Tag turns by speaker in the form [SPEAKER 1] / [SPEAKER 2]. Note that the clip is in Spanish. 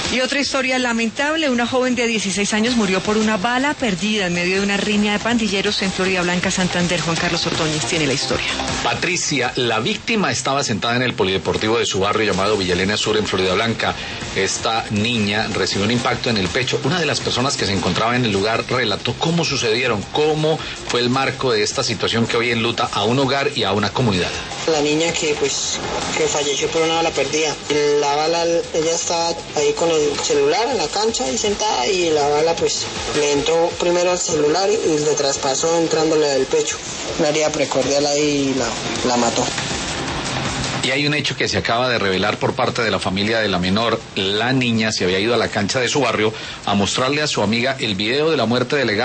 [SPEAKER 1] Y otra historia lamentable, una joven de 16 años murió por una bala perdida en medio de una riña de pandilleros en Florida Blanca, Santander. Juan Carlos Ordóñez tiene la historia.
[SPEAKER 2] Patricia, la víctima estaba sentada en el polideportivo de su barrio llamado Villa Elena Sur en Florida Blanca. Esta niña recibió un impacto en el pecho. Una de las personas que se encontraba en el lugar relató cómo sucedieron, cómo fue el marco de esta situación que hoy enluta a un hogar y a una comunidad.
[SPEAKER 3] La niña que falleció por una bala perdida. La bala, ella estaba ahí con el celular en la cancha y sentada, y la bala le entró primero al celular y le traspasó entrándole del pecho. Una herida precordial ahí y la mató.
[SPEAKER 2] Y hay un hecho que se acaba de revelar por parte de la familia de la menor. La niña se había ido a la cancha de su barrio a mostrarle a su amiga el video de la muerte de Legal.